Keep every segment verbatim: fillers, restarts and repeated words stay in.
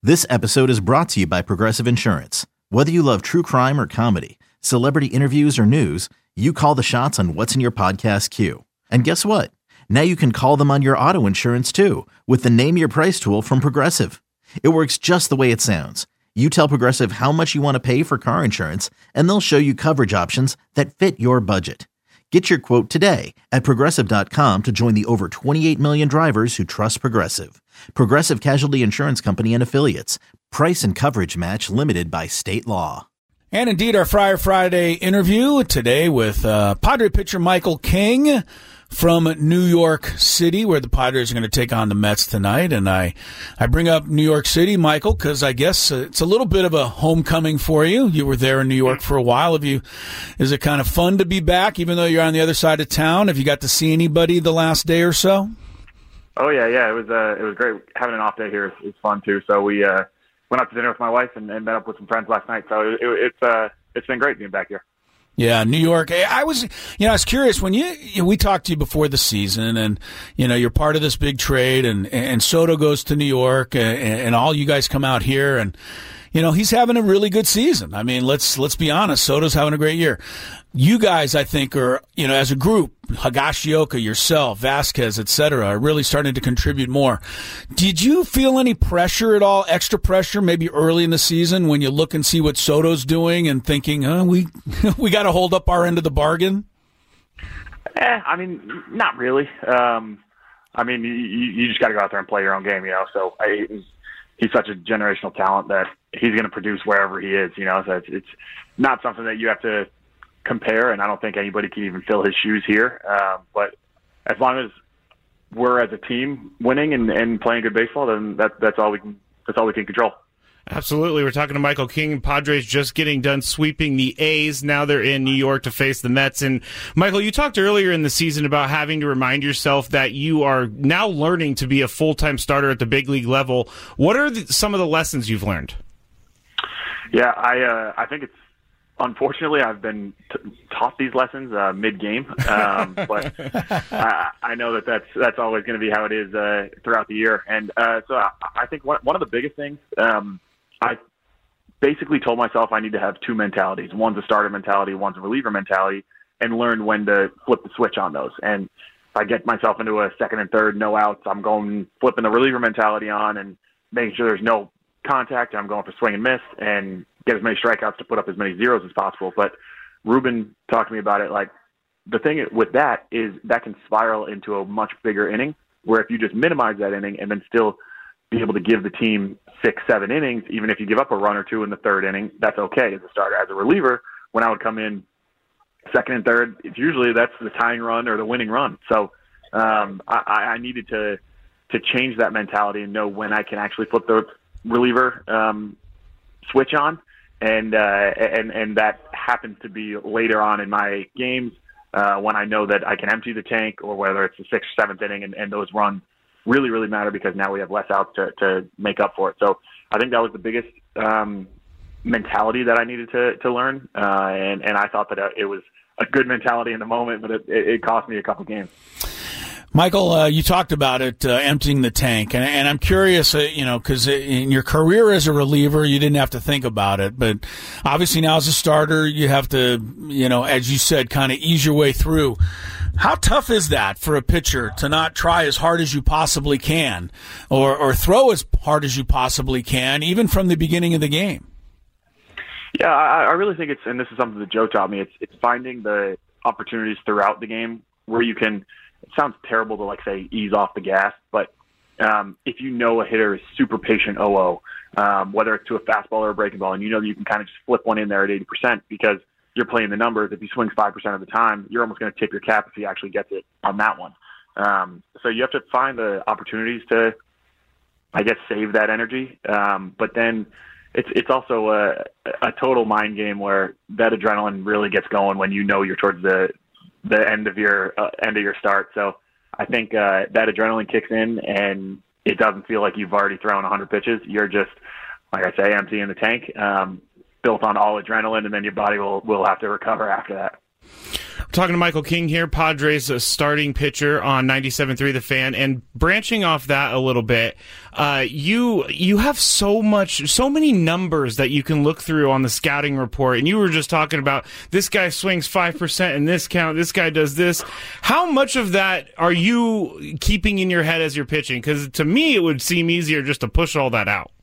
This episode is brought to you by Progressive Insurance. Whether you love true crime or comedy, celebrity interviews or news, you call the shots on what's in your podcast queue. And guess what? Now you can call them on your auto insurance too with the Name Your Price tool from Progressive. It works just the way it sounds. You tell Progressive how much you want to pay for car insurance, and they'll show you coverage options that fit your budget. Get your quote today at Progressive dot com to join the over twenty-eight million drivers who trust Progressive. Progressive Casualty Insurance Company and Affiliates. Price and coverage match limited by state law. And indeed, our Friar Friday interview today with uh, Padre pitcher Michael King from New York City, where the Padres are going to take on the Mets tonight. And I, I bring up New York City, Michael, because I guess it's a little bit of a homecoming for you. You were there in New York for a while. Have you? Is it kind of fun to be back, even though you're on the other side of town? Have you got to see anybody the last day or so? Oh yeah, yeah. It was uh, it was great having an off day here. It's, it's fun too. So we uh, went out to dinner with my wife and, and met up with some friends last night. So it, it, it's uh, it's been great being back here. Yeah, New York. I was, you know, I was curious when you, you know, we talked to you before the season, and you know, you're part of this big trade, and and Soto goes to New York, and, and all you guys come out here, and you know, he's having a really good season. I mean, let's let's be honest, Soto's having a great year. You guys, I think, are, you know, as a group, Higashioka, yourself, Vasquez, et cetera, are really starting to contribute more. Did you feel any pressure at all, extra pressure, maybe early in the season when you look and see what Soto's doing and thinking, oh, we we got to hold up our end of the bargain? Eh, I mean, not really. Um, I mean, you, you just got to go out there and play your own game, you know. So I, he's such a generational talent that he's going to produce wherever he is, you know. So it's, it's not something that you have to compare, and I don't think anybody can even fill his shoes here. Uh, but as long as we're as a team winning and, and playing good baseball, then that, that's all we can. That's all we can control. Absolutely. We're talking to Michael King. Padres just getting done sweeping the A's. Now they're in New York to face the Mets. And Michael, you talked earlier in the season about having to remind yourself that you are now learning to be a full-time starter at the big league level. What are the, some of the lessons you've learned? Yeah, I uh, I think it's. Unfortunately, I've been t- taught these lessons uh, mid-game, um, but I, I know that that's that's always going to be how it is uh, throughout the year. And uh, so I, I think one, one of the biggest things, um, I basically told myself I need to have two mentalities. One's a starter mentality, one's a reliever mentality, and learn when to flip the switch on those. And if I get myself into a second and third, no outs, I'm going flipping the reliever mentality on and making sure there's no contact. I'm going for swing and miss and get as many strikeouts to put up as many zeros as possible. But Ruben talked to me about it. Like, the thing with that is that can spiral into a much bigger inning, where if you just minimize that inning and then still be able to give the team six, seven innings, even if you give up a run or two in the third inning, that's okay as a starter. As a reliever, when I would come in second and third, it's usually that's the tying run or the winning run. So um, I, I needed to to change that mentality and know when I can actually flip the reliever um, switch on. And, uh, and, and that happens to be later on in my games uh, when I know that I can empty the tank, or whether it's the sixth, seventh inning, and, and those runs really, really matter because now we have less outs to, to make up for it. So I think that was the biggest um, mentality that I needed to, to learn. Uh, and, and I thought that it was a good mentality in the moment, but it, it cost me a couple games. Michael, uh, you talked about it, uh, emptying the tank, and, and I'm curious, uh, you know, because in your career as a reliever, you didn't have to think about it, but obviously now as a starter, you have to, you know, as you said, kind of ease your way through. How tough is that for a pitcher to not try as hard as you possibly can, or, or throw as hard as you possibly can, even from the beginning of the game? Yeah, I, I really think it's, and this is something that Joe taught me, it's it's finding the opportunities throughout the game where you can. It sounds terrible to, like, say, ease off the gas, but um, if you know a hitter is super patient oh oh, um, whether it's to a fastball or a breaking ball, and you know that you can kind of just flip one in there at eighty percent because you're playing the numbers. If he swings five percent of the time, you're almost going to tip your cap if he actually gets it on that one. Um, so you have to find the opportunities to, I guess, save that energy. Um, but then it's it's also a, a total mind game where that adrenaline really gets going when you know you're towards the the end of your uh, end of your start. So I think uh, that adrenaline kicks in, and it doesn't feel like you've already thrown one hundred pitches. You're just, like I say, emptying the tank, um, built on all adrenaline, and then your body will will have to recover after that. Talking to Michael King here, Padres uh, starting pitcher on ninety-seven point three The Fan, and branching off that a little bit, uh, you you have so much, so many numbers that you can look through on the scouting report, and you were just talking about this guy swings five percent in this count, this guy does this. How much of that are you keeping in your head as you're pitching? Because to me, it would seem easier just to push all that out.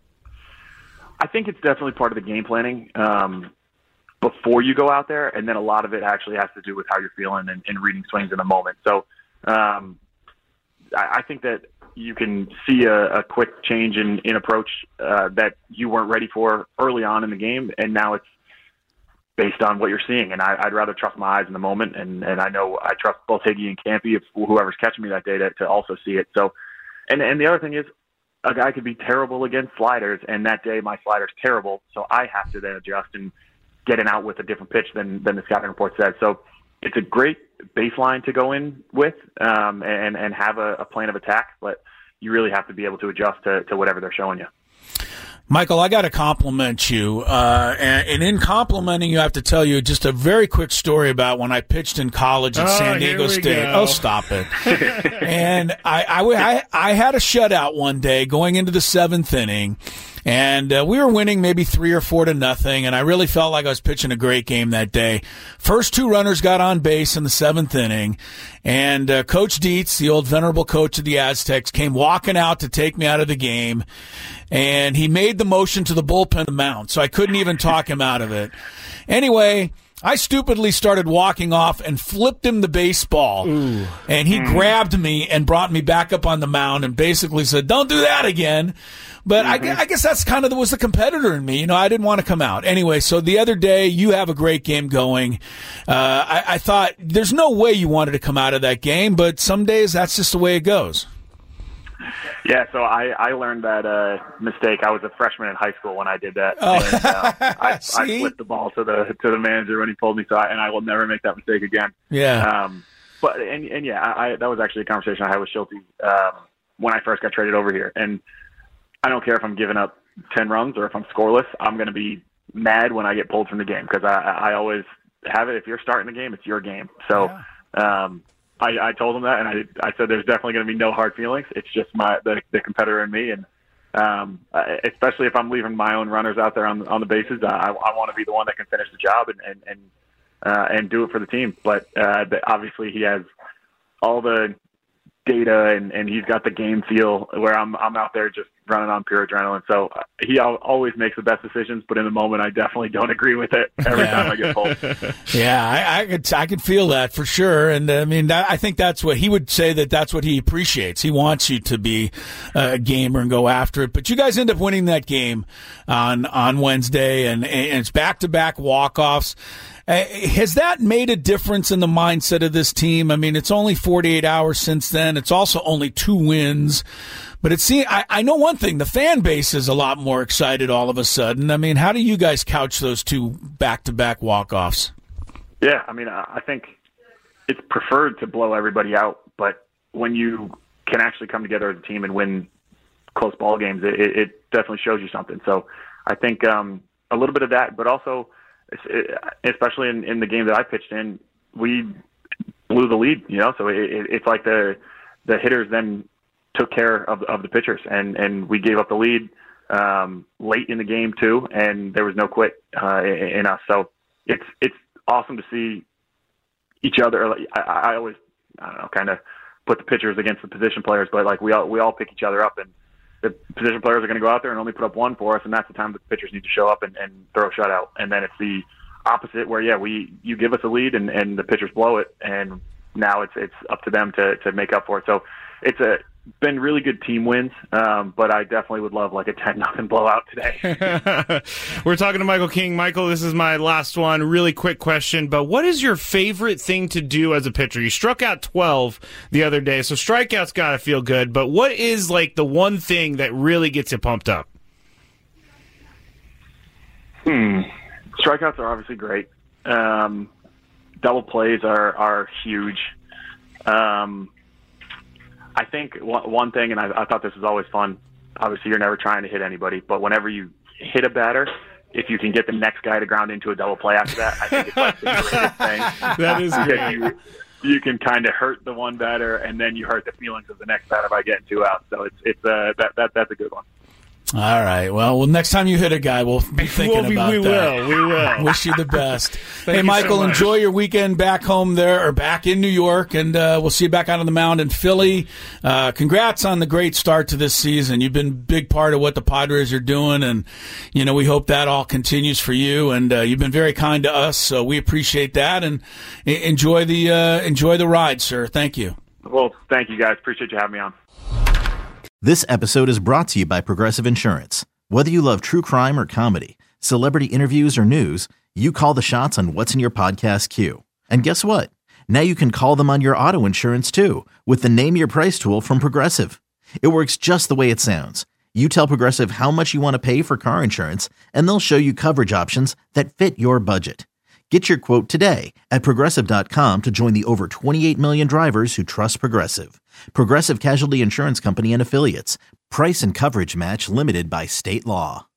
I think it's definitely part of the game planning. Um, before you go out there, and then a lot of it actually has to do with how you're feeling and, and reading swings in the moment. So um, I, I think that you can see a, a quick change in, in approach uh, that you weren't ready for early on in the game, and now it's based on what you're seeing. And I, I'd rather trust my eyes in the moment, and, and I know I trust both Higgy and Campy, if whoever's catching me that day, to, to also see it. So, and, and the other thing is, a guy could be terrible against sliders, and that day my slider's terrible, so I have to then adjust and getting out with a different pitch than, than the scouting report said. So it's a great baseline to go in with um, and, and have a, a plan of attack, but you really have to be able to adjust to, to whatever they're showing you. Michael, I got to compliment you. Uh, and, and in complimenting you, I have to tell you just a very quick story about when I pitched in college at oh, San Diego State. Go. Oh, stop it. and I, I, I, I had a shutout one day going into the seventh inning. And uh, we were winning maybe three or four to nothing, and I really felt like I was pitching a great game that day. First two runners got on base in the seventh inning, and uh, Coach Dietz, the old venerable coach of the Aztecs, came walking out to take me out of the game, and he made the motion to the bullpen to mount, so I couldn't even talk him out of it. Anyway, I stupidly started walking off and flipped him the baseball. Ooh. And he mm. grabbed me and brought me back up on the mound and basically said, "Don't do that again." But mm-hmm. I, I guess that's kind of was the competitor in me. You know, I didn't want to come out. Anyway, so the other day, you have a great game going. Uh, I, I thought there's no way you wanted to come out of that game, but some days that's just the way it goes. Yeah, so I, I learned that uh, mistake. I was a freshman in high school when I did that. Oh. And, uh, I, I flipped the ball to the to the manager when he pulled me, so I, and I will never make that mistake again. Yeah. Um, but and and yeah, I, I, that was actually a conversation I had with Schulte um, when I first got traded over here. And I don't care if I'm giving up ten runs or if I'm scoreless. I'm going to be mad when I get pulled from the game because I, I always have it. If you're starting the game, it's your game. So. Yeah. Um, I, I told him that, and I, I said there's definitely going to be no hard feelings. It's just my the, the competitor in me, and um, especially if I'm leaving my own runners out there on on the bases, I, I want to be the one that can finish the job and and and, uh, and do it for the team. But uh, obviously, he has all the data, and, and he's got the game feel where I'm I'm out there just running on pure adrenaline. So he always makes the best decisions, but in the moment, I definitely don't agree with it every yeah. time I get pulled. Yeah, I, I could I could feel that for sure, and I mean that, I think that's what he would say that that's what he appreciates. He wants you to be a gamer and go after it. But you guys end up winning that game on on Wednesday, and, and it's back to back walk offs. Uh, has that made a difference in the mindset of this team? I mean, it's only forty-eight hours since then. It's also only two wins. But it seems, I, I know one thing, the fan base is a lot more excited all of a sudden. I mean, how do you guys couch those two back-to-back walk-offs? Yeah, I mean, I think it's preferred to blow everybody out. But when you can actually come together as a team and win close ball games, it, it definitely shows you something. So I think um, a little bit of that, but also – especially in, in the game that I pitched in, we blew the lead, you know, so it, it, it's like the the hitters then took care of, of the pitchers, and, and we gave up the lead um, late in the game too, and there was no quit uh, in, in us. So it's it's awesome to see each other. I, I always, I don't know, kind of put the pitchers against the position players, but like we all we all pick each other up, and the position players are going to go out there and only put up one for us, and that's the time the pitchers need to show up and, and throw a shutout. And then it's the opposite where, yeah, we you give us a lead and, and the pitchers blow it, and now it's it's up to them to, to make up for it. So it's a been really good team wins, um, but I definitely would love like a ten nothing blowout today. We're talking to Michael King. Michael, this is my last one. Really quick question, but what is your favorite thing to do as a pitcher? You struck out twelve the other day, so strikeouts got to feel good, but what is like the one thing that really gets you pumped up? Hmm. Strikeouts are obviously great. Um, double plays are, are huge. Um, I think one thing, and I, I thought this was always fun, obviously you're never trying to hit anybody, but whenever you hit a batter, if you can get the next guy to ground into a double play after that, I think it's like the greatest thing. That is great. You, you can kind of hurt the one batter, and then you hurt the feelings of the next batter by getting two outs. So it's it's uh, that that that's a good one. All right. Well, well, next time you hit a guy, we'll be thinking we'll be, about we that. We will. We will. Wish you the best. Hey, you Michael, so much. enjoy your weekend back home there, or back in New York, and uh, we'll see you back out on the mound in Philly. Uh, congrats on the great start to this season. You've been a big part of what the Padres are doing, and you know we hope that all continues for you. And uh, you've been very kind to us, so we appreciate that. And enjoy the uh, enjoy the ride, sir. Thank you. Well, thank you guys. Appreciate you having me on. This episode is brought to you by Progressive Insurance. Whether you love true crime or comedy, celebrity interviews or news, you call the shots on what's in your podcast queue. And guess what? Now you can call them on your auto insurance too with the Name Your Price tool from Progressive. It works just the way it sounds. You tell Progressive how much you want to pay for car insurance, and they'll show you coverage options that fit your budget. Get your quote today at Progressive dot com to join the over twenty-eight million drivers who trust Progressive. Progressive Casualty Insurance Company and Affiliates. Price and coverage match limited by state law.